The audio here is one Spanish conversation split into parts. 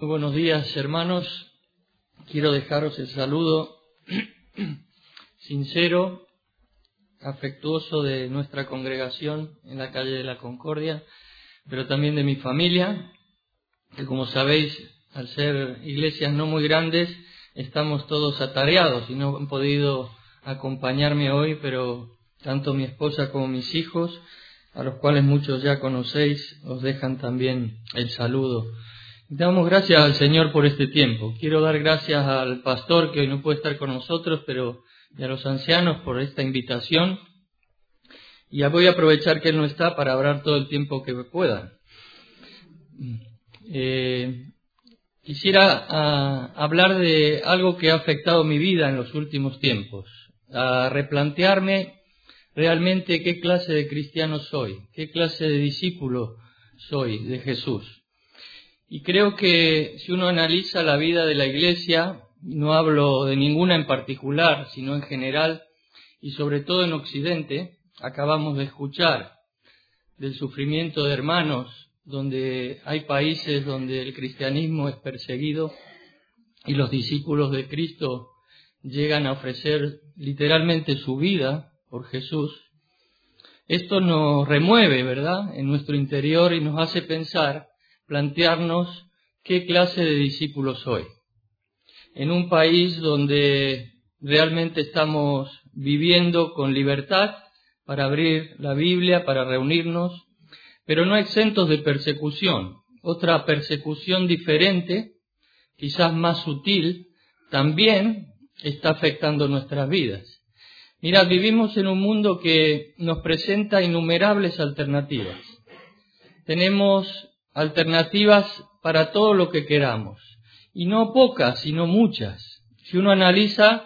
Muy buenos días, hermanos. Quiero dejaros el saludo sincero, afectuoso de nuestra congregación en la calle de la Concordia, pero también de mi familia, que como sabéis, al ser iglesias no muy grandes, estamos todos atareados y no han podido acompañarme hoy, pero tanto mi esposa como mis hijos, a los cuales muchos ya conocéis, os dejan también el saludo. Damos gracias al Señor por este tiempo. Quiero dar gracias al pastor que hoy no puede estar con nosotros, y a los ancianos por esta invitación. Y voy a aprovechar que él no está para hablar todo el tiempo que pueda. Quisiera hablar de algo que ha afectado mi vida en los últimos tiempos. A replantearme realmente qué clase de cristiano soy, qué clase de discípulo soy de Jesús. Y creo que si uno analiza la vida de la Iglesia, no hablo de ninguna en particular, sino en general, y sobre todo en Occidente, acabamos de escuchar del sufrimiento de hermanos, donde hay países donde el cristianismo es perseguido y los discípulos de Cristo llegan a ofrecer literalmente su vida por Jesús. Esto nos remueve, ¿verdad?, en nuestro interior y nos hace pensar, plantearnos qué clase de discípulos soy. En un país donde realmente estamos viviendo con libertad para abrir la Biblia, para reunirnos, pero no exentos de persecución. Otra persecución diferente, quizás más sutil, también está afectando nuestras vidas. Mirad, vivimos en un mundo que nos presenta innumerables alternativas. Tenemos alternativas para todo lo que queramos, y no pocas, sino muchas. Si uno analiza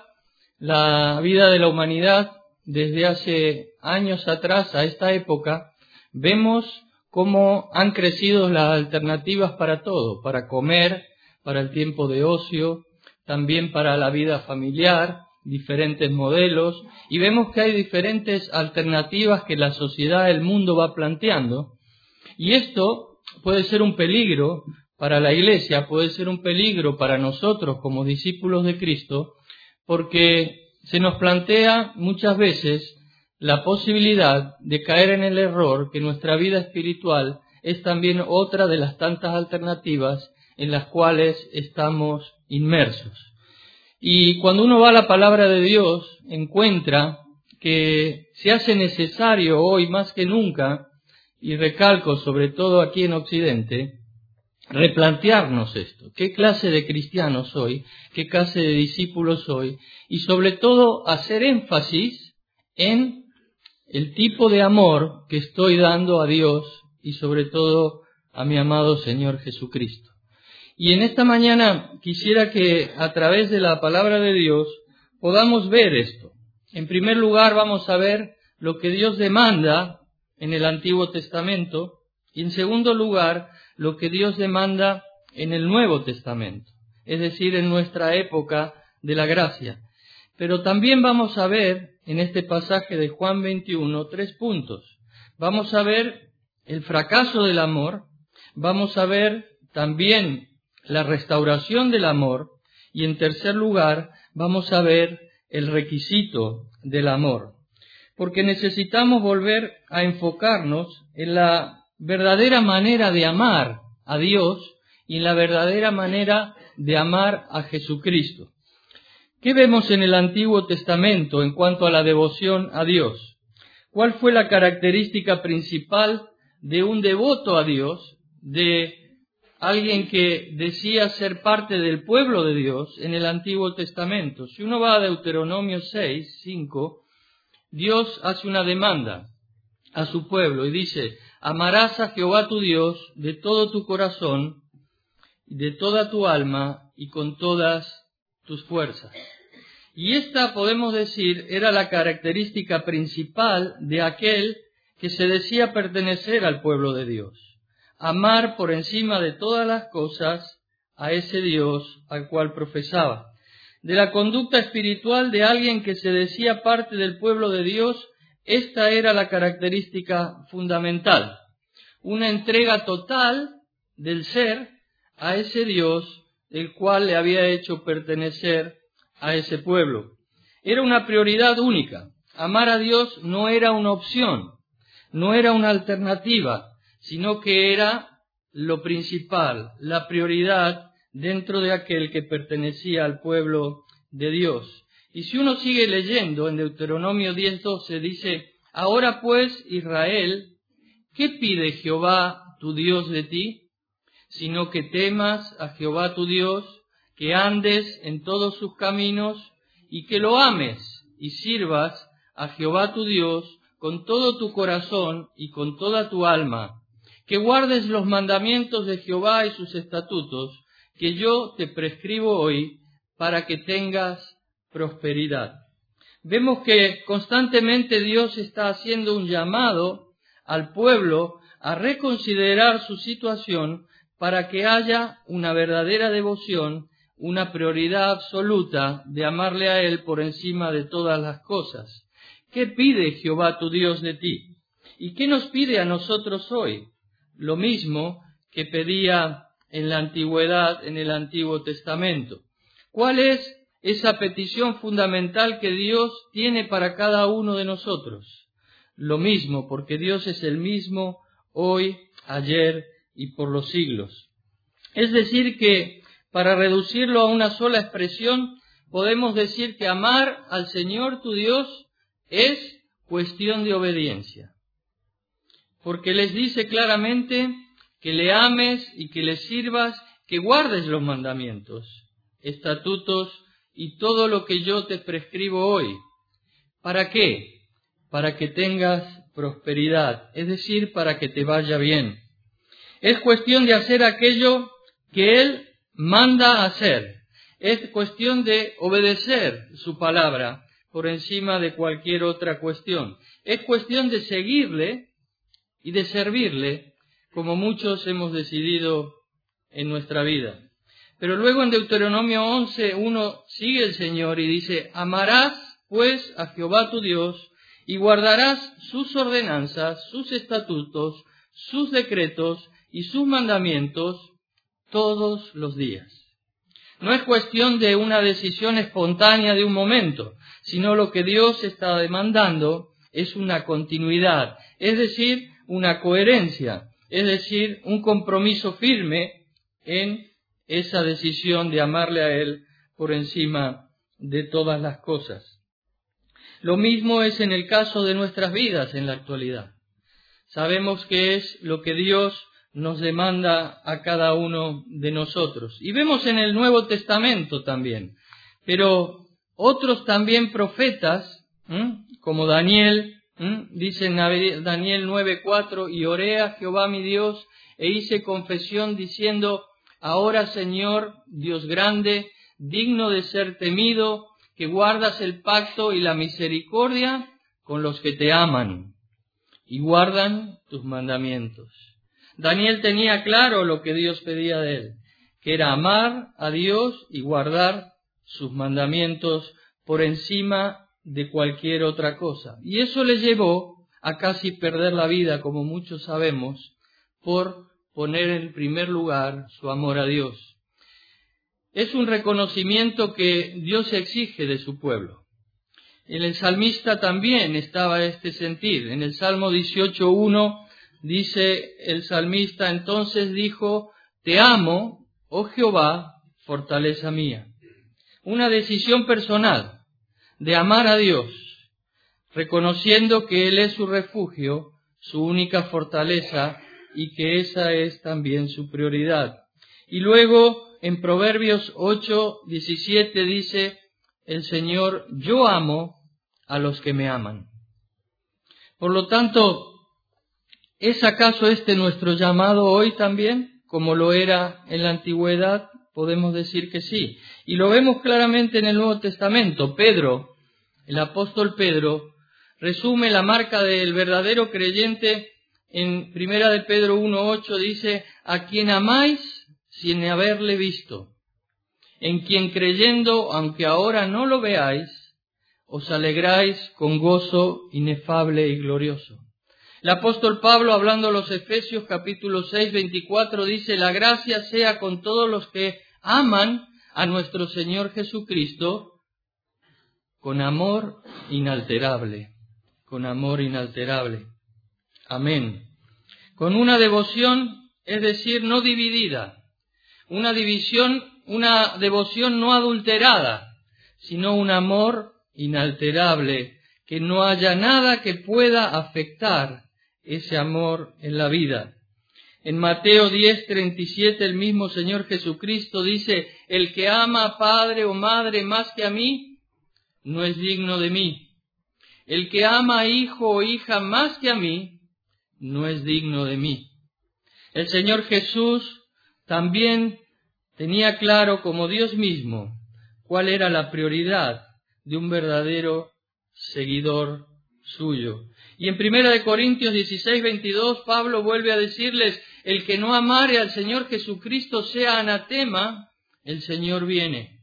la vida de la humanidad desde hace años atrás a esta época, vemos cómo han crecido las alternativas para todo, para comer, para el tiempo de ocio, también para la vida familiar, diferentes modelos, y vemos que hay diferentes alternativas que la sociedad, el mundo va planteando, y esto puede ser un peligro para la Iglesia, puede ser un peligro para nosotros como discípulos de Cristo, porque se nos plantea muchas veces la posibilidad de caer en el error que nuestra vida espiritual es también otra de las tantas alternativas en las cuales estamos inmersos. Y cuando uno va a la palabra de Dios, encuentra que se hace necesario hoy más que nunca, y recalco sobre todo aquí en Occidente, replantearnos esto. ¿Qué clase de cristiano soy? ¿Qué clase de discípulo soy? Y sobre todo hacer énfasis en el tipo de amor que estoy dando a Dios y sobre todo a mi amado Señor Jesucristo. Y en esta mañana quisiera que a través de la palabra de Dios podamos ver esto. En primer lugar vamos a ver lo que Dios demanda en el Antiguo Testamento y en segundo lugar lo que Dios demanda en el Nuevo Testamento, es decir, en nuestra época de la gracia. Pero también vamos a ver en este pasaje de Juan 21 3 puntos. Vamos a ver el fracaso del amor, vamos a ver también la restauración del amor y en tercer lugar vamos a ver el requisito del amor. Porque necesitamos volver a enfocarnos en la verdadera manera de amar a Dios y en la verdadera manera de amar a Jesucristo. ¿Qué vemos en el Antiguo Testamento en cuanto a la devoción a Dios? ¿Cuál fue la característica principal de un devoto a Dios, de alguien que decía ser parte del pueblo de Dios en el Antiguo Testamento? Si uno va a Deuteronomio 6, 5, Dios hace una demanda a su pueblo y dice: amarás a Jehová tu Dios de todo tu corazón, de toda tu alma y con todas tus fuerzas. Y esta, podemos decir, era la característica principal de aquel que se decía pertenecer al pueblo de Dios. Amar por encima de todas las cosas a ese Dios al cual profesaba. De la conducta espiritual de alguien que se decía parte del pueblo de Dios, esta era la característica fundamental. Una entrega total del ser a ese Dios el cual le había hecho pertenecer a ese pueblo. Era una prioridad única. Amar a Dios no era una opción, no era una alternativa, sino que era lo principal, la prioridad dentro de aquel que pertenecía al pueblo de Dios. Y si uno sigue leyendo en Deuteronomio 10:12, dice: ahora pues, Israel, ¿qué pide Jehová tu Dios de ti? Sino que temas a Jehová tu Dios, que andes en todos sus caminos, y que lo ames y sirvas a Jehová tu Dios con todo tu corazón y con toda tu alma, que guardes los mandamientos de Jehová y sus estatutos, que yo te prescribo hoy, para que tengas prosperidad. Vemos que constantemente Dios está haciendo un llamado al pueblo a reconsiderar su situación para que haya una verdadera devoción, una prioridad absoluta de amarle a Él por encima de todas las cosas. ¿Qué pide Jehová tu Dios de ti? ¿Y qué nos pide a nosotros hoy? Lo mismo que pedía en la antigüedad, en el Antiguo Testamento. ¿Cuál es esa petición fundamental que Dios tiene para cada uno de nosotros? Lo mismo, porque Dios es el mismo hoy, ayer y por los siglos. Es decir que, para reducirlo a una sola expresión, podemos decir que amar al Señor tu Dios es cuestión de obediencia. Porque les dice claramente que le ames y que le sirvas, que guardes los mandamientos, estatutos y todo lo que yo te prescribo hoy. ¿Para qué? Para que tengas prosperidad, es decir, para que te vaya bien. Es cuestión de hacer aquello que Él manda hacer. Es cuestión de obedecer su palabra por encima de cualquier otra cuestión. Es cuestión de seguirle y de servirle, como muchos hemos decidido en nuestra vida. Pero luego en Deuteronomio 11:1 sigue el Señor y dice: amarás pues a Jehová tu Dios y guardarás sus ordenanzas, sus estatutos, sus decretos y sus mandamientos todos los días. No es cuestión de una decisión espontánea de un momento, sino lo que Dios está demandando es una continuidad, es decir, una coherencia, es decir, un compromiso firme en esa decisión de amarle a Él por encima de todas las cosas. Lo mismo es en el caso de nuestras vidas en la actualidad. Sabemos que es lo que Dios nos demanda a cada uno de nosotros. Y vemos en el Nuevo Testamento también. Pero otros también profetas, como Daniel, dice en Daniel 9:4, y oré a Jehová mi Dios e hice confesión diciendo: ahora, Señor, Dios grande, digno de ser temido, que guardas el pacto y la misericordia con los que te aman y guardan tus mandamientos. Daniel tenía claro lo que Dios pedía de él, que era amar a Dios y guardar sus mandamientos por encima de cualquier otra cosa. Y eso le llevó a casi perder la vida, como muchos sabemos, por poner en primer lugar su amor a Dios. Es un reconocimiento que Dios exige de su pueblo. En el salmista también estaba este sentir. En el Salmo 18:1 dice el salmista: entonces dijo, te amo, oh Jehová, fortaleza mía. Una decisión personal de amar a Dios, reconociendo que Él es su refugio, su única fortaleza, y que esa es también su prioridad. Y luego en Proverbios 8:17 dice el Señor: yo amo a los que me aman. Por lo tanto, ¿es acaso este nuestro llamado hoy también, como lo era en la antigüedad? Podemos decir que sí. Y lo vemos claramente en el Nuevo Testamento. Pedro, el apóstol Pedro, resume la marca del verdadero creyente en 1 de Pedro 1:8, dice: a quien amáis sin haberle visto, en quien creyendo, aunque ahora no lo veáis, os alegráis con gozo inefable y glorioso. El apóstol Pablo, hablando a los Efesios capítulo 6, 24, dice: la gracia sea con todos los que aman a nuestro Señor Jesucristo con amor inalterable. Con amor inalterable. Amén. Con una devoción, es decir, no dividida. Una devoción no adulterada, sino un amor inalterable, que no haya nada que pueda afectar ese amor en la vida. En Mateo 10:37 el mismo Señor Jesucristo dice: el que ama a padre o madre más que a mí, no es digno de mí. El que ama a hijo o hija más que a mí, no es digno de mí. El Señor Jesús también tenía claro, como Dios mismo, cuál era la prioridad de un verdadero seguidor suyo. Y en 1 Corintios 16:22, Pablo vuelve a decirles: el que no amare al Señor Jesucristo sea anatema, el Señor viene.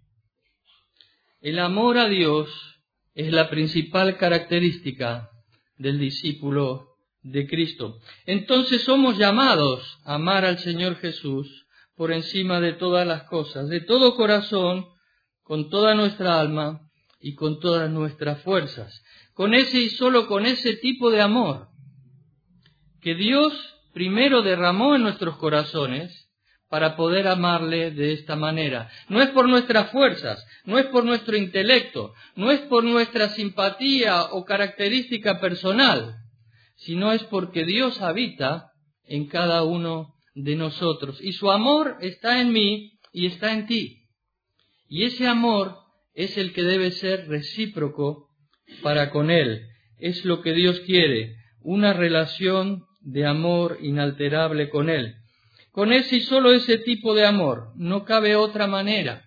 El amor a Dios es la principal característica del discípulo de Cristo. Entonces somos llamados a amar al Señor Jesús por encima de todas las cosas, de todo corazón, con toda nuestra alma y con todas nuestras fuerzas. Con ese y solo con ese tipo de amor que Dios primero derramó en nuestros corazones para poder amarle de esta manera. No es por nuestras fuerzas, no es por nuestro intelecto, no es por nuestra simpatía o característica personal, sino es porque Dios habita en cada uno de nosotros. Y su amor está en mí y está en ti. Y ese amor es el que debe ser recíproco para con Él. Es lo que Dios quiere, una relación de amor inalterable con Él. Con ese y solo ese tipo de amor, no cabe otra manera.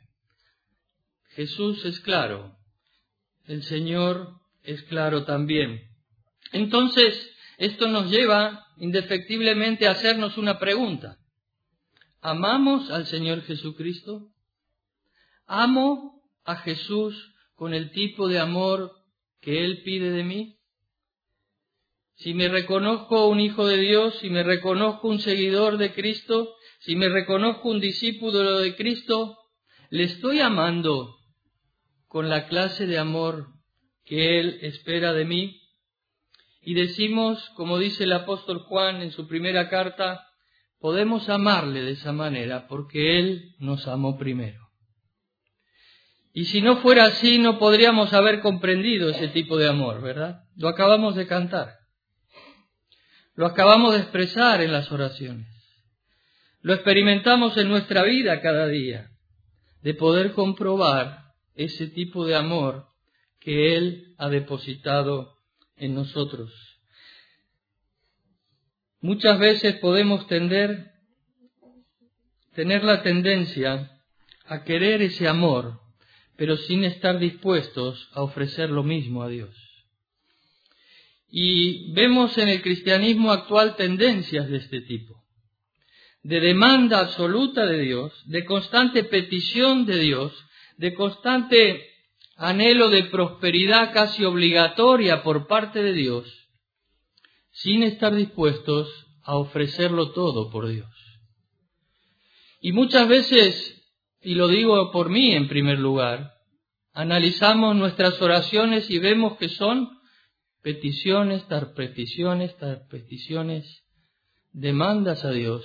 Jesús es claro, el Señor es claro también. Entonces, esto nos lleva indefectiblemente a hacernos una pregunta. ¿Amamos al Señor Jesucristo? ¿Amo a Jesús con el tipo de amor que Él pide de mí? Si me reconozco un hijo de Dios, si me reconozco un seguidor de Cristo, si me reconozco un discípulo de Cristo, ¿le estoy amando con la clase de amor que Él espera de mí? Y decimos, como dice el apóstol Juan en su primera carta, podemos amarle de esa manera porque Él nos amó primero. Y si no fuera así, no podríamos haber comprendido ese tipo de amor, ¿verdad? Lo acabamos de cantar. Lo acabamos de expresar en las oraciones. Lo experimentamos en nuestra vida cada día, de poder comprobar ese tipo de amor que Él ha depositado en nosotros. Muchas veces podemos tener la tendencia a querer ese amor, pero sin estar dispuestos a ofrecer lo mismo a Dios. Y vemos en el cristianismo actual tendencias de este tipo, de demanda absoluta de Dios, de constante petición de Dios, de constante anhelo de prosperidad casi obligatoria por parte de Dios, sin estar dispuestos a ofrecerlo todo por Dios. Y muchas veces, y lo digo por mí en primer lugar, analizamos nuestras oraciones y vemos que son peticiones, tras peticiones, demandas a Dios,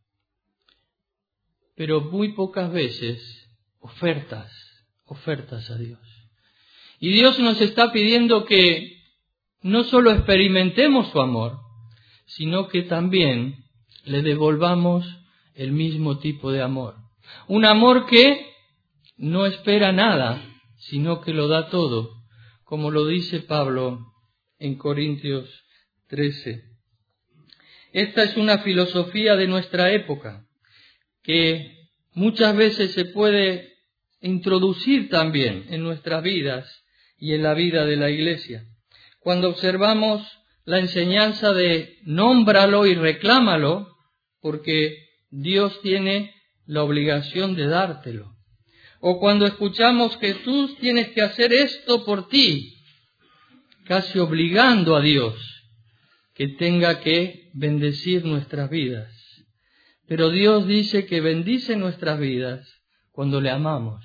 pero muy pocas veces ofertas a Dios. Y Dios nos está pidiendo que no solo experimentemos su amor, sino que también le devolvamos el mismo tipo de amor. Un amor que no espera nada, sino que lo da todo, como lo dice Pablo en Corintios 13. Esta es una filosofía de nuestra época, que muchas veces se puede introducir también en nuestras vidas y en la vida de la Iglesia. Cuando observamos la enseñanza de nómbralo y reclámalo, porque Dios tiene la obligación de dártelo. O cuando escuchamos que tú tienes que hacer esto por ti, casi obligando a Dios que tenga que bendecir nuestras vidas. Pero Dios dice que bendice nuestras vidas cuando le amamos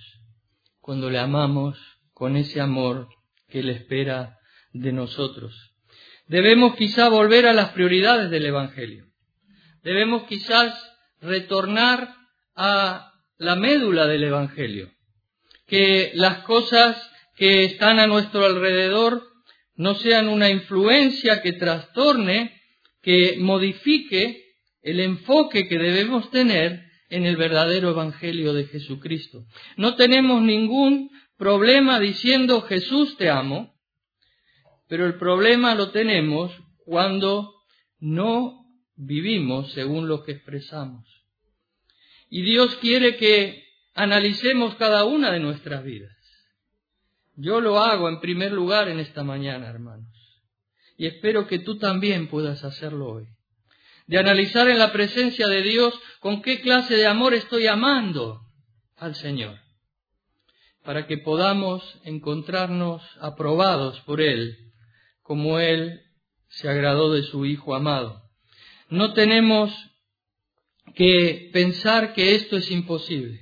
con ese amor que Él espera de nosotros. Debemos quizá volver a las prioridades del Evangelio. Debemos quizás retornar a la médula del Evangelio. Que las cosas que están a nuestro alrededor no sean una influencia que trastorne, que modifique el enfoque que debemos tener en el verdadero Evangelio de Jesucristo. No tenemos ningún problema diciendo Jesús te amo, pero el problema lo tenemos cuando no vivimos según lo que expresamos. Y Dios quiere que analicemos cada una de nuestras vidas. Yo lo hago en primer lugar en esta mañana, hermanos, y espero que tú también puedas hacerlo hoy. De analizar en la presencia de Dios con qué clase de amor estoy amando al Señor, para que podamos encontrarnos aprobados por Él, como Él se agradó de su Hijo amado. No tenemos que pensar que esto es imposible.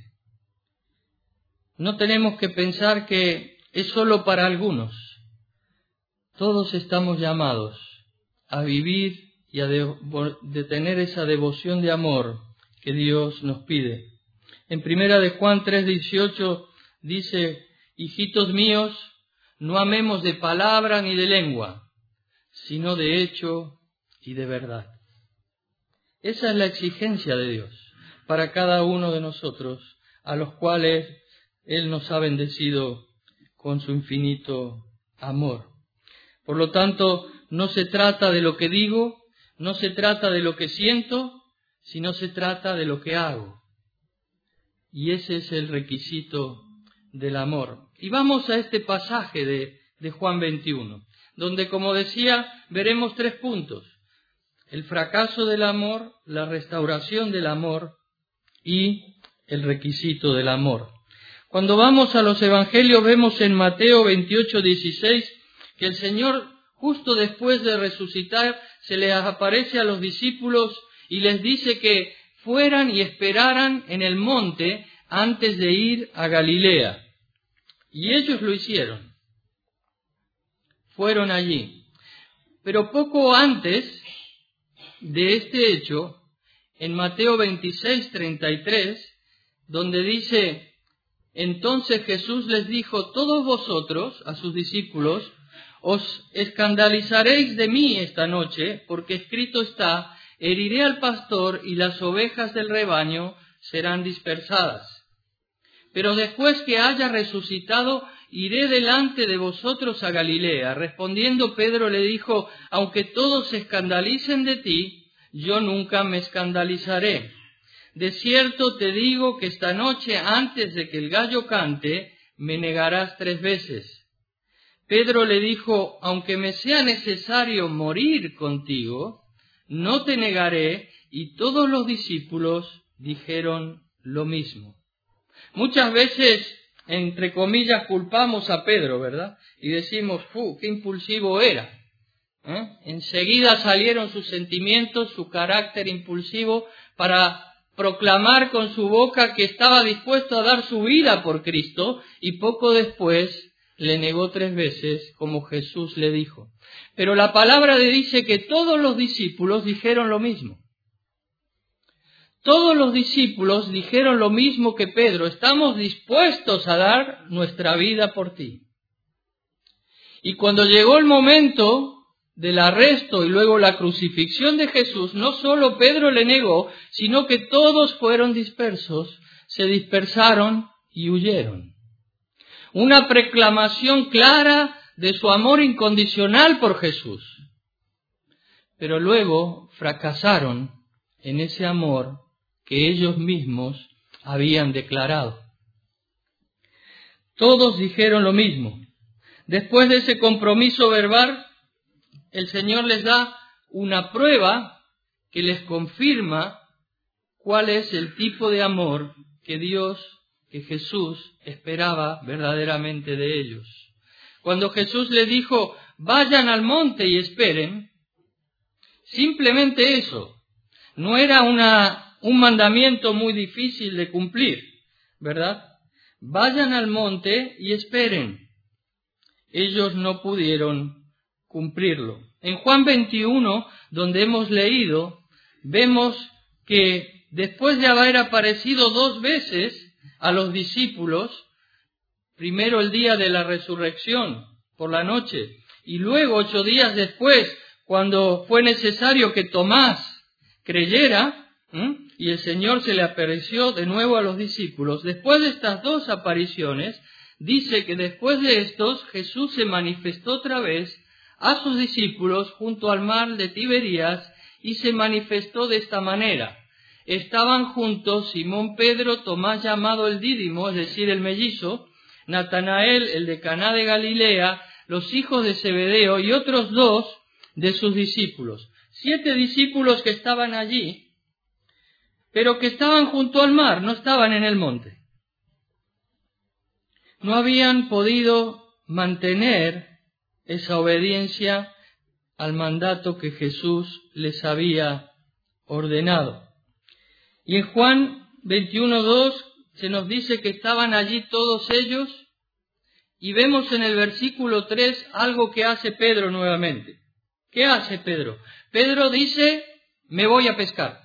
No tenemos que pensar que es solo para algunos. Todos estamos llamados a vivir y a de tener esa devoción de amor que Dios nos pide. En 1 de Juan 3:18 dice: hijitos míos, no amemos de palabra ni de lengua, sino de hecho y de verdad. Esa es la exigencia de Dios para cada uno de nosotros, a los cuales Él nos ha bendecido con su infinito amor. Por lo tanto, no se trata de lo que digo, no se trata de lo que siento, sino se trata de lo que hago. Y ese es el requisito del amor. Y vamos a este pasaje de Juan 21, donde, como decía, veremos 3 puntos. El fracaso del amor, la restauración del amor y el requisito del amor. Cuando vamos a los evangelios vemos en Mateo 28:16 que el Señor, justo después de resucitar, se les aparece a los discípulos y les dice que fueran y esperaran en el monte antes de ir a Galilea. Y ellos lo hicieron. Fueron allí. Pero poco antes de este hecho, en Mateo 26:33, donde dice: entonces Jesús les dijo: todos vosotros, a sus discípulos, os escandalizaréis de mí esta noche, porque escrito está: heriré al pastor y las ovejas del rebaño serán dispersadas. Pero después que haya resucitado, iré delante de vosotros a Galilea. Respondiendo Pedro le dijo: aunque todos se escandalicen de ti, yo nunca me escandalizaré. De cierto te digo que esta noche, antes de que el gallo cante, me negarás 3 veces. Pedro le dijo: aunque me sea necesario morir contigo, no te negaré. Y todos los discípulos dijeron lo mismo. Muchas veces, entre comillas, culpamos a Pedro, ¿verdad? Y decimos: qué impulsivo era. Enseguida salieron sus sentimientos, su carácter impulsivo, para proclamar con su boca que estaba dispuesto a dar su vida por Cristo, y poco después le negó 3 veces, como Jesús le dijo. Pero la palabra dice que todos los discípulos dijeron lo mismo. Todos los discípulos dijeron lo mismo que Pedro: estamos dispuestos a dar nuestra vida por ti. Y cuando llegó el momento del arresto y luego la crucifixión de Jesús, no solo Pedro le negó, sino que todos fueron dispersos, se dispersaron y huyeron. Una proclamación clara de su amor incondicional por Jesús. Pero luego fracasaron en ese amor que ellos mismos habían declarado. Todos dijeron lo mismo. Después de ese compromiso verbal, el Señor les da una prueba que les confirma cuál es el tipo de amor que Jesús esperaba verdaderamente de ellos. Cuando Jesús les dijo: vayan al monte y esperen, Simplemente eso. No era un mandamiento muy difícil de cumplir, ¿verdad? Vayan al monte y esperen. Ellos no pudieron cumplirlo. En Juan 21, donde hemos leído, vemos que después de haber aparecido 2 veces a los discípulos, primero el día de la resurrección por la noche, y luego 8 días después, cuando fue necesario que Tomás creyera, y el Señor se le apareció de nuevo a los discípulos. Después de estas 2 apariciones, dice que después de estos, Jesús se manifestó otra vez a sus discípulos junto al mar de Tiberías, y se manifestó de esta manera. Estaban juntos Simón Pedro, Tomás llamado el Dídimo, es decir, el mellizo, Natanael, el de Caná de Galilea, los hijos de Zebedeo y otros 2 de sus discípulos. 7 discípulos que estaban allí, pero que estaban junto al mar, no estaban en el monte. No habían podido mantener esa obediencia al mandato que Jesús les había ordenado. Y en Juan 21:2 se nos dice que estaban allí todos ellos, y vemos en el versículo 3 algo que hace Pedro nuevamente. ¿Qué hace Pedro? Pedro dice, me voy a pescar.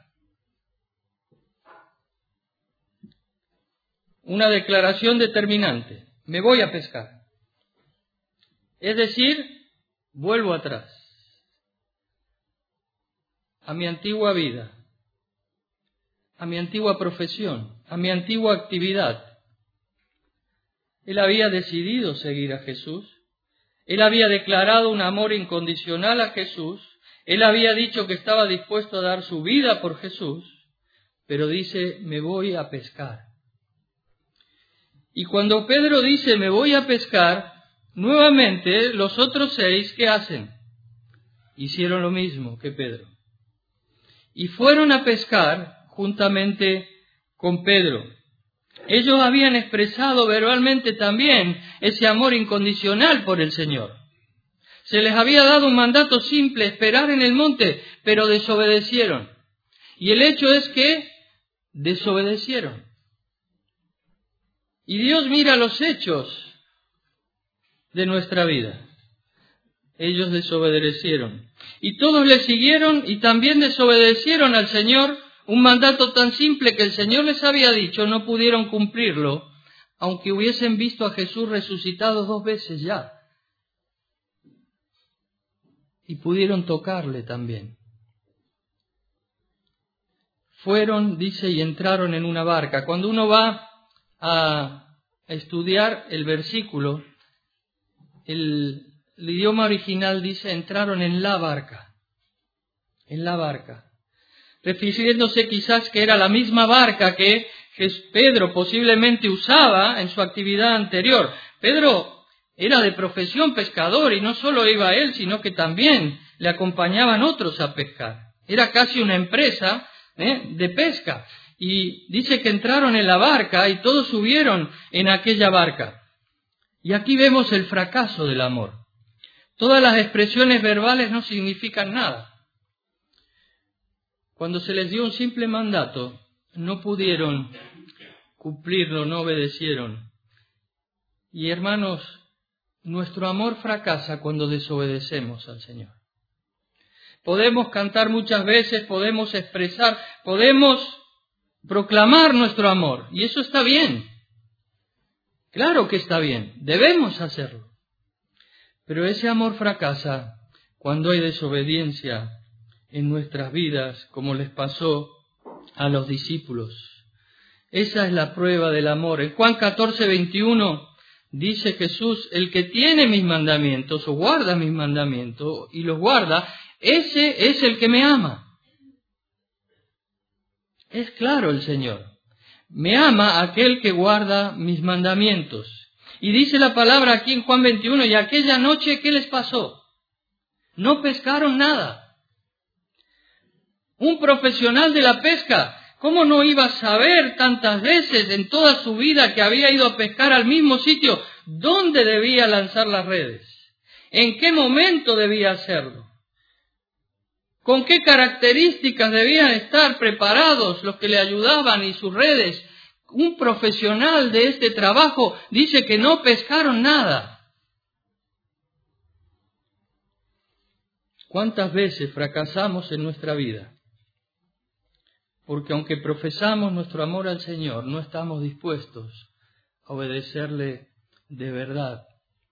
Una declaración determinante, me voy a pescar. Es decir, vuelvo atrás a mi antigua vida, a mi antigua profesión, a mi antigua actividad. Él había decidido seguir a Jesús. Él había declarado un amor incondicional a Jesús. Él había dicho que estaba dispuesto a dar su vida por Jesús. Pero dice, me voy a pescar. Y cuando Pedro dice, me voy a pescar, nuevamente los otros 6, ¿qué hacen? Hicieron lo mismo que Pedro. Y fueron a pescar juntamente con Pedro. Ellos habían expresado verbalmente también ese amor incondicional por el Señor. Se les había dado un mandato simple, esperar en el monte, pero desobedecieron. Y el hecho es que desobedecieron. Y Dios mira los hechos de nuestra vida. Ellos desobedecieron. Y todos le siguieron y también desobedecieron al Señor. Un mandato tan simple que el Señor les había dicho, no pudieron cumplirlo, aunque hubiesen visto a Jesús resucitado 2 veces ya. Y pudieron tocarle también. Fueron, dice, y entraron en una barca. Cuando uno va a estudiar el versículo, el idioma original dice, entraron en la barca. En la barca. Refiriéndose quizás que era la misma barca que Pedro posiblemente usaba en su actividad anterior. Pedro era de profesión pescador y no solo iba él, sino que también le acompañaban otros a pescar. Era casi una empresa de pesca. Y dice que entraron en la barca y todos subieron en aquella barca. Y aquí vemos el fracaso del amor. Todas las expresiones verbales no significan nada. Cuando se les dio un simple mandato, no pudieron cumplirlo, no obedecieron. Y hermanos, nuestro amor fracasa cuando desobedecemos al Señor. Podemos cantar muchas veces, podemos expresar, podemos proclamar nuestro amor, y eso está bien. Claro que está bien, debemos hacerlo. Pero ese amor fracasa cuando hay desobediencia en nuestras vidas, como les pasó a los discípulos. Esa es la prueba del amor. En Juan 14:21 dice Jesús, el que tiene mis mandamientos o guarda mis mandamientos y los guarda, ese es el que me ama. Es claro el Señor. Me ama aquel que guarda mis mandamientos. Y dice la palabra aquí en Juan 21, y aquella noche, ¿qué les pasó? No pescaron nada. Un profesional de la pesca, ¿cómo no iba a saber tantas veces en toda su vida que había ido a pescar al mismo sitio dónde debía lanzar las redes? ¿En qué momento debía hacerlo? ¿Con qué características debían estar preparados los que le ayudaban y sus redes? Un profesional de este trabajo dice que no pescaron nada. ¿Cuántas veces fracasamos en nuestra vida? Porque aunque profesamos nuestro amor al Señor, no estamos dispuestos a obedecerle de verdad.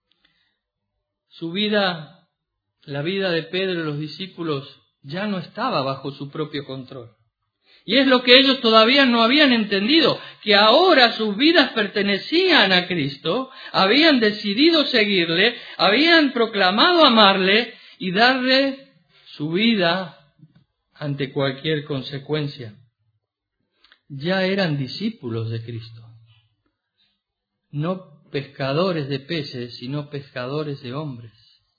Su vida, la vida de Pedro y los discípulos, ya no estaba bajo su propio control. Y es lo que ellos todavía no habían entendido, que ahora sus vidas pertenecían a Cristo, habían decidido seguirle, habían proclamado amarle y darle su vida ante cualquier consecuencia. Ya eran discípulos de Cristo, no pescadores de peces, sino pescadores de hombres.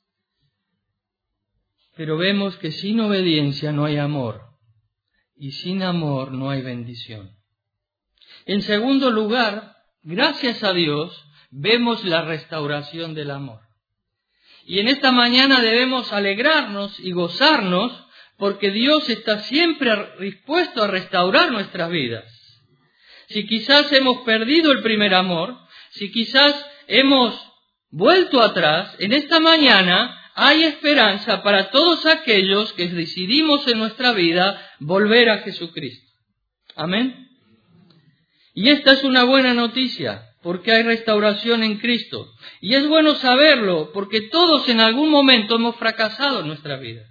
Pero vemos que sin obediencia no hay amor, y sin amor no hay bendición. En segundo lugar, gracias a Dios, vemos la restauración del amor. Y en esta mañana debemos alegrarnos y gozarnos porque Dios está siempre dispuesto a restaurar nuestras vidas. Si quizás hemos perdido el primer amor, si quizás hemos vuelto atrás, en esta mañana hay esperanza para todos aquellos que decidimos en nuestra vida volver a Jesucristo. Amén. Y esta es una buena noticia, porque hay restauración en Cristo. Y es bueno saberlo, porque todos en algún momento hemos fracasado en nuestras vidas.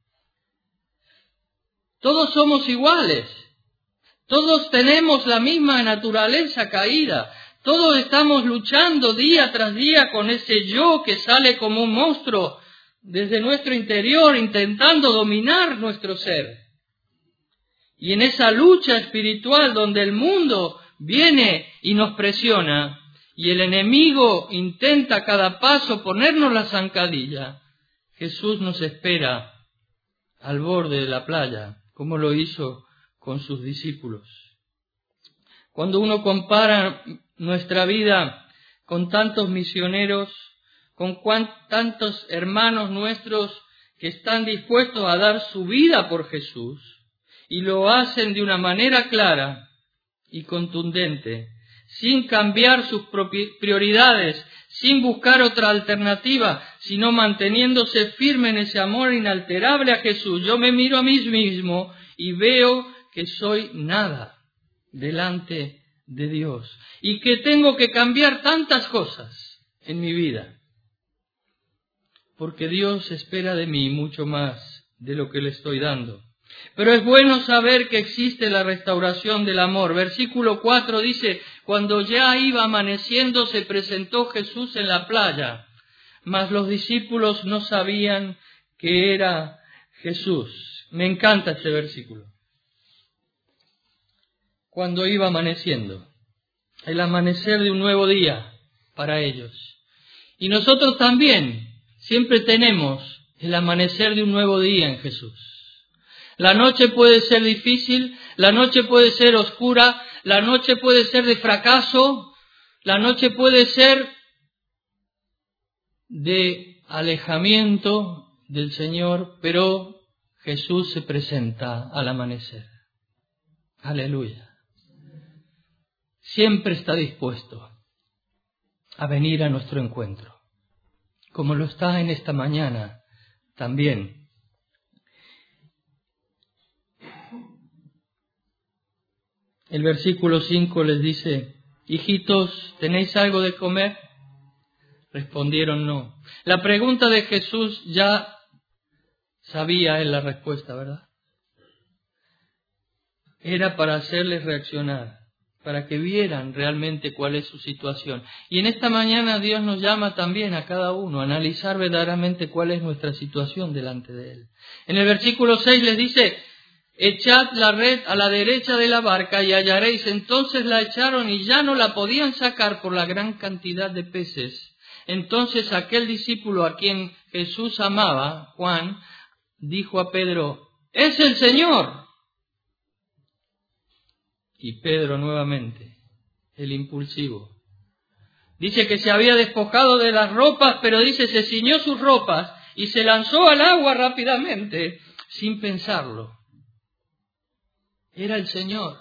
Todos somos iguales. Todos tenemos la misma naturaleza caída. Todos estamos luchando día tras día con ese yo que sale como un monstruo desde nuestro interior, intentando dominar nuestro ser. Y en esa lucha espiritual donde el mundo viene y nos presiona, y el enemigo intenta a cada paso ponernos la zancadilla, Jesús nos espera al borde de la playa, como lo hizo con sus discípulos. Cuando uno compara nuestra vida con tantos misioneros, con tantos hermanos nuestros que están dispuestos a dar su vida por Jesús, y lo hacen de una manera clara y contundente, sin cambiar sus prioridades, sin buscar otra alternativa, sino manteniéndose firme en ese amor inalterable a Jesús. Yo me miro a mí mismo y veo que soy nada delante de Dios y que tengo que cambiar tantas cosas en mi vida, porque Dios espera de mí mucho más de lo que le estoy dando. Pero es bueno saber que existe la restauración del amor. Versículo 4 dice, cuando ya iba amaneciendo se presentó Jesús en la playa, mas los discípulos no sabían que era Jesús. Me encanta este versículo. Cuando iba amaneciendo, el amanecer de un nuevo día para ellos. Y nosotros también siempre tenemos el amanecer de un nuevo día en Jesús. La noche puede ser difícil, la noche puede ser oscura, la noche puede ser de fracaso, la noche puede ser de alejamiento del Señor, pero Jesús se presenta al amanecer. Aleluya. Siempre está dispuesto a venir a nuestro encuentro, como lo está en esta mañana también. El versículo 5 les dice, hijitos, ¿tenéis algo de comer? Respondieron no. La pregunta de Jesús ya sabía él la respuesta, ¿verdad? Era para hacerles reaccionar, para que vieran realmente cuál es su situación. Y en esta mañana Dios nos llama también a cada uno a analizar verdaderamente cuál es nuestra situación delante de Él. En el versículo 6 les dice, echad la red a la derecha de la barca y hallaréis. Entonces la echaron y ya no la podían sacar por la gran cantidad de peces. Entonces aquel discípulo a quien Jesús amaba, Juan, dijo a Pedro, ¡es el Señor! Y Pedro nuevamente, el impulsivo, dice que se había despojado de las ropas, pero dice se ciñó sus ropas y se lanzó al agua rápidamente. sin pensarlo. Era el Señor.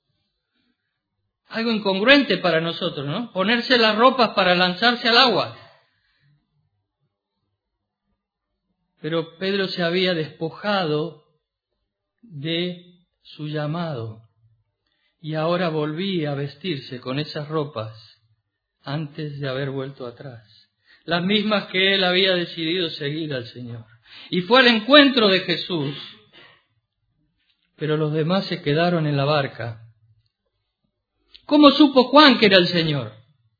Algo incongruente para nosotros, ¿no? Ponerse las ropas para lanzarse al agua. Pero Pedro se había despojado de su llamado y ahora volvía a vestirse con esas ropas antes de haber vuelto atrás. Las mismas que él había decidido seguir al Señor. Y fue al encuentro de Jesús, pero los demás se quedaron en la barca. ¿Cómo supo Juan que era el Señor?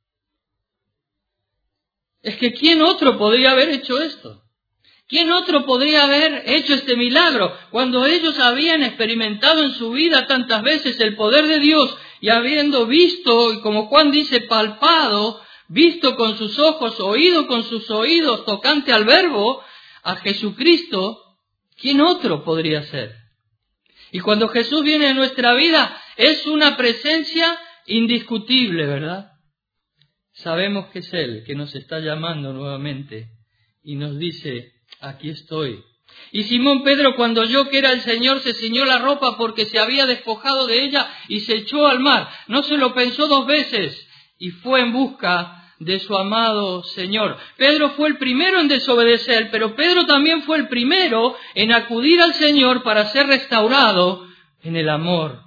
Es que ¿quién otro podría haber hecho esto? ¿Quién otro podría haber hecho este milagro? Cuando ellos habían experimentado en su vida tantas veces el poder de Dios y habiendo visto, y como Juan dice, palpado, visto con sus ojos, oído con sus oídos, tocante al Verbo, a Jesucristo, ¿quién otro podría ser? Y cuando Jesús viene a nuestra vida, es una presencia indiscutible, ¿verdad? Sabemos que es Él, que nos está llamando nuevamente y nos dice, aquí estoy. Y Simón Pedro, cuando oyó que era el Señor, se ciñó la ropa porque se había despojado de ella y se echó al mar. No se lo pensó 2 veces y fue en busca de su amado Señor. Pedro fue el primero en desobedecer, pero Pedro también fue el primero en acudir al Señor para ser restaurado en el amor.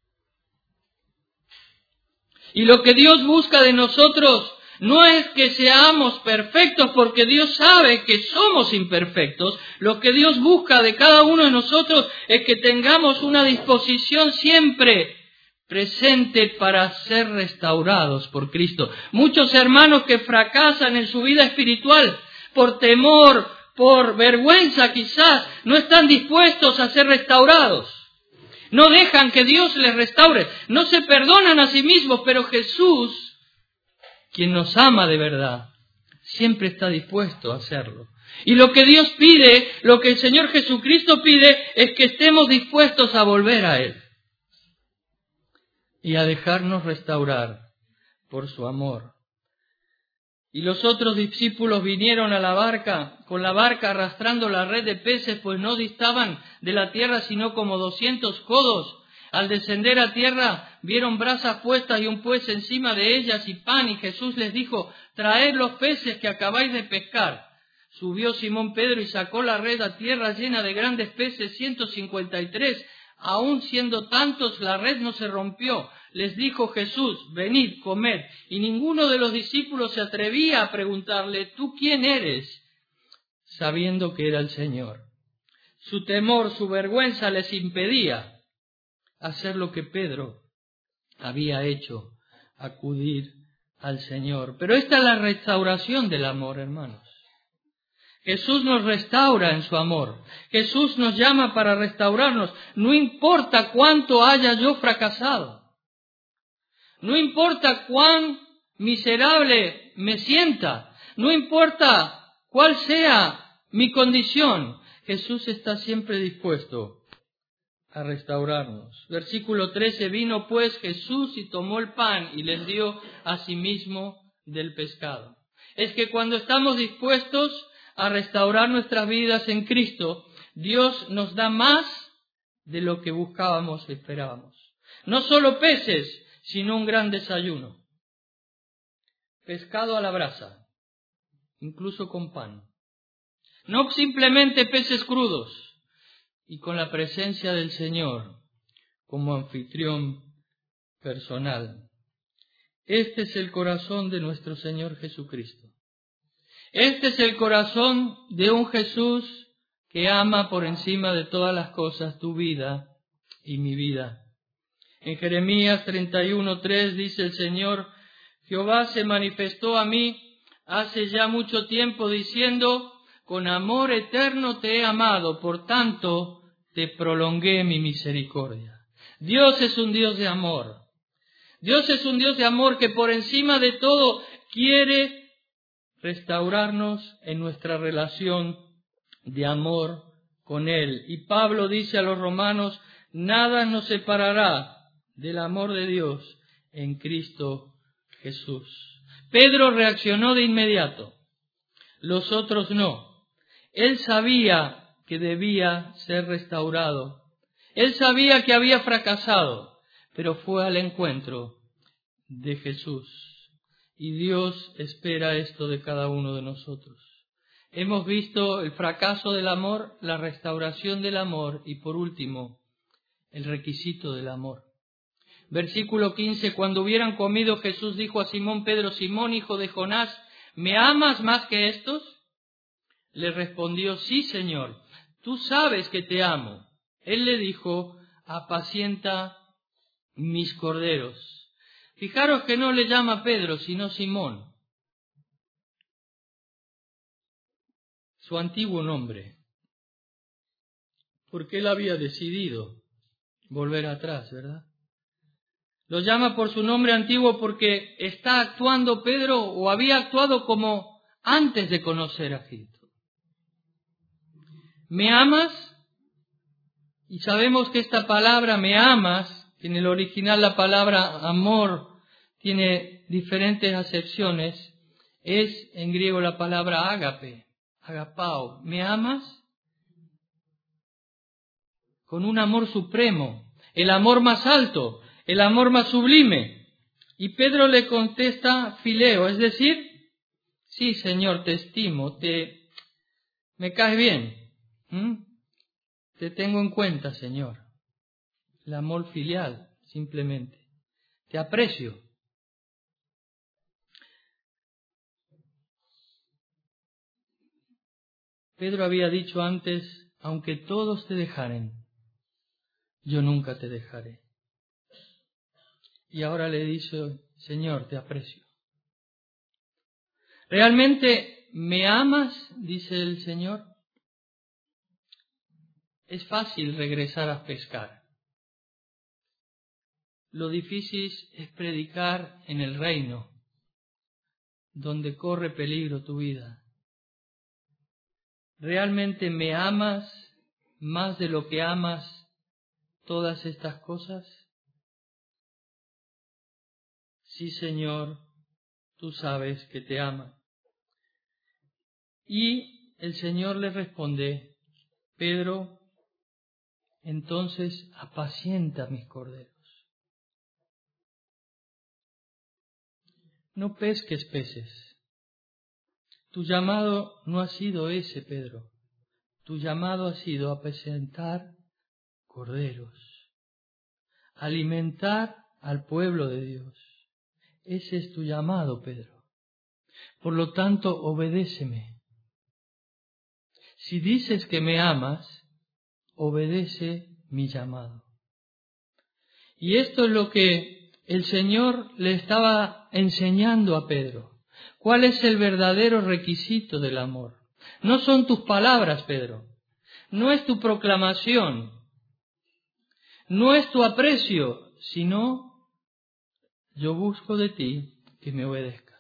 Y lo que Dios busca de nosotros no es que seamos perfectos, porque Dios sabe que somos imperfectos. Lo que Dios busca de cada uno de nosotros es que tengamos una disposición siempre presente para ser restaurados por Cristo. Muchos hermanos que fracasan en su vida espiritual por temor, por vergüenza quizás, no están dispuestos a ser restaurados. No dejan que Dios les restaure. No se perdonan a sí mismos, pero Jesús, quien nos ama de verdad, siempre está dispuesto a hacerlo. Y lo que Dios pide, lo que el Señor Jesucristo pide, es que estemos dispuestos a volver a Él y a dejarnos restaurar por su amor. Y los otros discípulos vinieron a la barca, con la barca arrastrando la red de peces, pues no distaban de la tierra sino como 200 codos. Al descender a tierra, vieron brasas puestas y un pez encima de ellas y pan, y Jesús les dijo, traed los peces que acabáis de pescar. Subió Simón Pedro y sacó la red a tierra llena de grandes peces, 153. Aun siendo tantos, la red no se rompió. Les dijo Jesús, venid, comed. Y ninguno de los discípulos se atrevía a preguntarle, ¿tú quién eres? Sabiendo que era el Señor. Su temor, su vergüenza les impedía hacer lo que Pedro había hecho, acudir al Señor. Pero esta es la restauración del amor, hermanos. Jesús nos restaura en su amor. Jesús nos llama para restaurarnos. No importa cuánto haya yo fracasado. No importa cuán miserable me sienta. No importa cuál sea mi condición. Jesús está siempre dispuesto a restaurarnos. Versículo 13, vino pues Jesús y tomó el pan y les dio a sí mismo del pescado. Es que cuando estamos dispuestos a restaurar nuestras vidas en Cristo, Dios nos da más de lo que buscábamos y esperábamos. No solo peces, sino un gran desayuno. Pescado a la brasa, incluso con pan. No simplemente peces crudos, y con la presencia del Señor como anfitrión personal. Este es el corazón de nuestro Señor Jesucristo. Este es el corazón de un Jesús que ama por encima de todas las cosas tu vida y mi vida. En Jeremías 31:3 dice el Señor, Jehová se manifestó a mí hace ya mucho tiempo diciendo, con amor eterno te he amado, por tanto te prolongué mi misericordia. Dios es un Dios de amor. Dios es un Dios de amor que por encima de todo quiere restaurarnos en nuestra relación de amor con Él. Y Pablo dice a los romanos, nada nos separará del amor de Dios en Cristo Jesús. Pedro reaccionó de inmediato, los otros no. Él sabía que debía ser restaurado. Él sabía que había fracasado, pero fue al encuentro de Jesús. Y Dios espera esto de cada uno de nosotros. Hemos visto el fracaso del amor, la restauración del amor y por último, el requisito del amor. Versículo 15, cuando hubieran comido, Jesús dijo a Simón Pedro: Simón, hijo de Jonás, ¿me amas más que estos? Le respondió: sí, Señor, tú sabes que te amo. Él le dijo: apacienta mis corderos. Fijaros que no le llama Pedro, sino Simón, su antiguo nombre, porque él había decidido volver atrás, ¿verdad? Lo llama por su nombre antiguo porque está actuando Pedro, o había actuado como antes de conocer a Cristo. ¿Me amas? Y sabemos que esta palabra me amas, que en el original la palabra amor tiene diferentes acepciones, es en griego la palabra ágape, agapao. ¿Me amas? Con un amor supremo, el amor más alto, el amor más sublime. Y Pedro le contesta fileo, es decir, sí, Señor, te estimo, me caes bien, te tengo en cuenta, Señor. El amor filial, simplemente. Te aprecio. Pedro había dicho antes: aunque todos te dejaren, yo nunca te dejaré. Y ahora le dice: Señor, te aprecio. ¿Realmente me amas?, dice el Señor. Es fácil regresar a pescar. Lo difícil es predicar en el reino, donde corre peligro tu vida. ¿Realmente me amas más de lo que amas todas estas cosas? Sí, Señor, tú sabes que te ama. Y el Señor le responde: Pedro, entonces apacienta mis corderos. No pesques peces. Tu llamado no ha sido ese, Pedro. Tu llamado ha sido apacentar corderos, alimentar al pueblo de Dios. Ese es tu llamado, Pedro. Por lo tanto, obedéceme. Si dices que me amas, obedece mi llamado. Y esto es lo que el Señor le estaba enseñando a Pedro. ¿Cuál es el verdadero requisito del amor? No son tus palabras, Pedro. No es tu proclamación. No es tu aprecio, sino yo busco de ti que me obedezcas.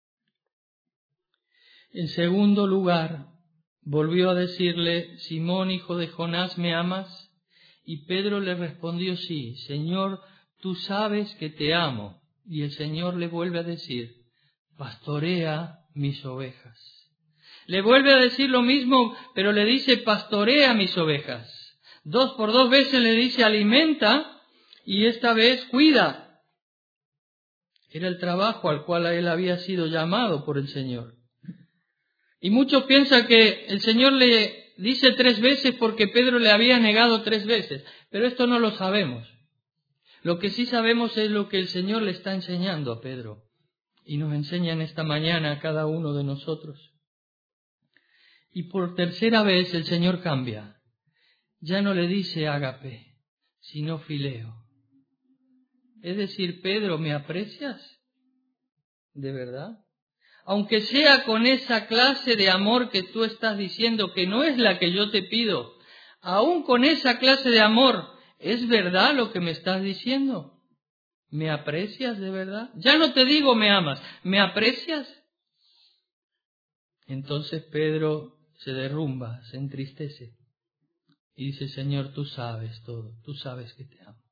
En segundo lugar, volvió a decirle: Simón, hijo de Jonás, ¿me amas? Y Pedro le respondió: sí, Señor, tú sabes que te amo. Y el Señor le vuelve a decir: pastorea mis ovejas. Le vuelve a decir lo mismo, pero le dice: pastorea mis ovejas. 2 por 2 veces le dice: alimenta, y esta vez cuida. Era el trabajo al cual él había sido llamado por el Señor. Y muchos piensan que el Señor le dice 3 veces porque Pedro le había negado 3 veces, pero esto no lo sabemos. Lo que sí sabemos es lo que el Señor le está enseñando a Pedro, y nos enseña en esta mañana a cada uno de nosotros. Y por 3ª vez el Señor cambia. Ya no le dice ágape, sino fileo. Es decir: Pedro, ¿me aprecias? ¿De verdad? Aunque sea con esa clase de amor que tú estás diciendo, que no es la que yo te pido, aún con esa clase de amor, ¿es verdad lo que me estás diciendo? ¿Me aprecias de verdad? Ya no te digo me amas, ¿me aprecias? Entonces Pedro se derrumba, se entristece y dice: Señor, tú sabes todo, tú sabes que te amo.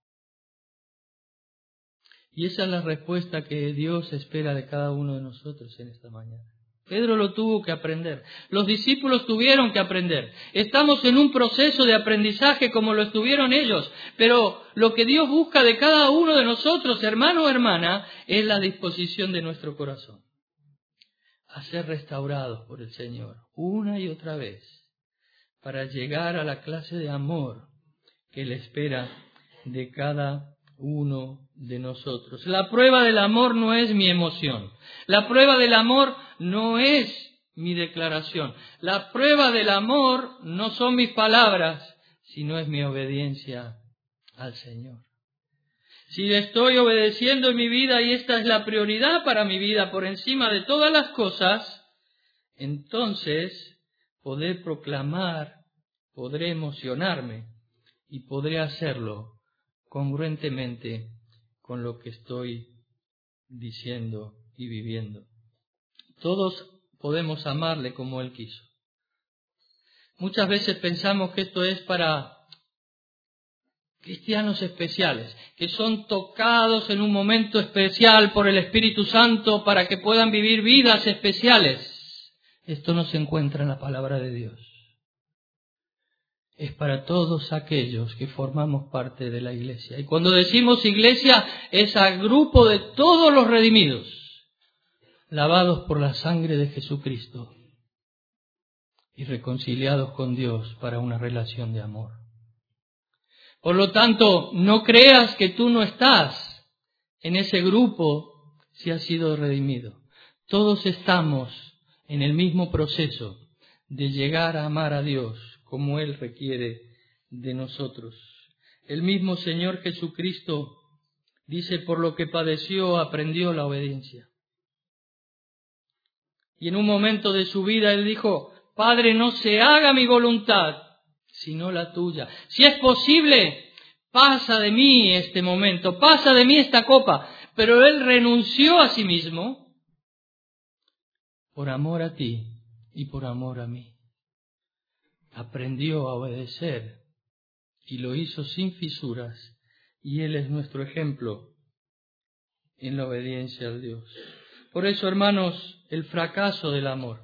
Y esa es la respuesta que Dios espera de cada uno de nosotros en esta mañana. Pedro lo tuvo que aprender. Los discípulos tuvieron que aprender. Estamos en un proceso de aprendizaje como lo estuvieron ellos. Pero lo que Dios busca de cada uno de nosotros, hermano o hermana, es la disposición de nuestro corazón a ser restaurados por el Señor una y otra vez para llegar a la clase de amor que Él espera de cada uno de nosotros. La prueba del amor no es mi emoción. La prueba del amor no es mi declaración. La prueba del amor no son mis palabras, sino es mi obediencia al Señor. Si le estoy obedeciendo en mi vida y esta es la prioridad para mi vida por encima de todas las cosas, entonces podré proclamar, podré emocionarme y podré hacerlo congruentemente con lo que estoy diciendo y viviendo. Todos podemos amarle como Él quiso. Muchas veces pensamos que esto es para cristianos especiales, que son tocados en un momento especial por el Espíritu Santo para que puedan vivir vidas especiales. Esto no se encuentra en la palabra de Dios. Es para todos aquellos que formamos parte de la iglesia. Y cuando decimos iglesia, es al grupo de todos los redimidos, lavados por la sangre de Jesucristo y reconciliados con Dios para una relación de amor. Por lo tanto, no creas que tú no estás en ese grupo si has sido redimido. Todos estamos en el mismo proceso de llegar a amar a Dios como Él requiere de nosotros. El mismo Señor Jesucristo dice, por lo que padeció, aprendió la obediencia. Y en un momento de su vida Él dijo, Padre, no se haga mi voluntad, sino la tuya. Si es posible, pasa de mí este momento, pasa de mí esta copa. Pero Él renunció a sí mismo por amor a ti y por amor a mí. Aprendió a obedecer y lo hizo sin fisuras, y Él es nuestro ejemplo en la obediencia a Dios. Por eso, hermanos, el fracaso del amor,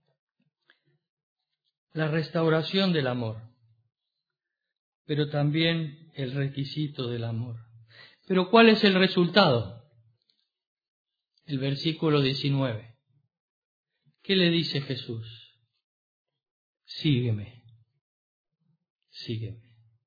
la restauración del amor, pero también el requisito del amor. Pero ¿cuál es el resultado? El versículo 19. ¿Qué le dice Jesús? Sígueme, sígueme.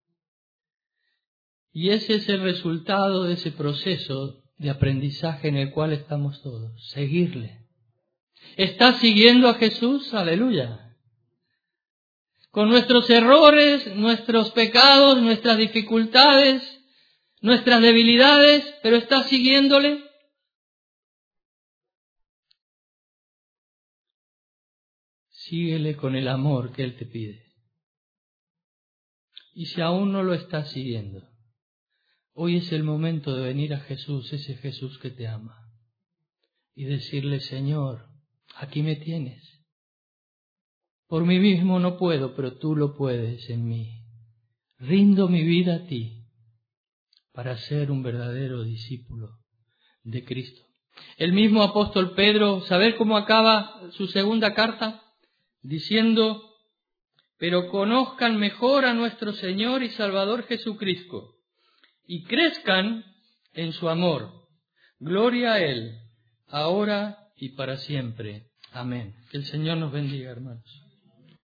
Y ese es el resultado de ese proceso de aprendizaje en el cual estamos todos, seguirle. ¿Estás siguiendo a Jesús? Aleluya. Con nuestros errores, nuestros pecados, nuestras dificultades, nuestras debilidades, pero ¿estás siguiéndole? Síguele con el amor que Él te pide. Y si aún no lo estás siguiendo, hoy es el momento de venir a Jesús, ese Jesús que te ama, y decirle, Señor, aquí me tienes. Por mí mismo no puedo, pero tú lo puedes en mí. Rindo mi vida a ti para ser un verdadero discípulo de Cristo. El mismo apóstol Pedro, ¿saber cómo acaba su segunda carta? Diciendo, pero conozcan mejor a nuestro Señor y Salvador Jesucristo y crezcan en su amor. Gloria a Él, ahora y para siempre. Amén. Que el Señor nos bendiga, hermanos.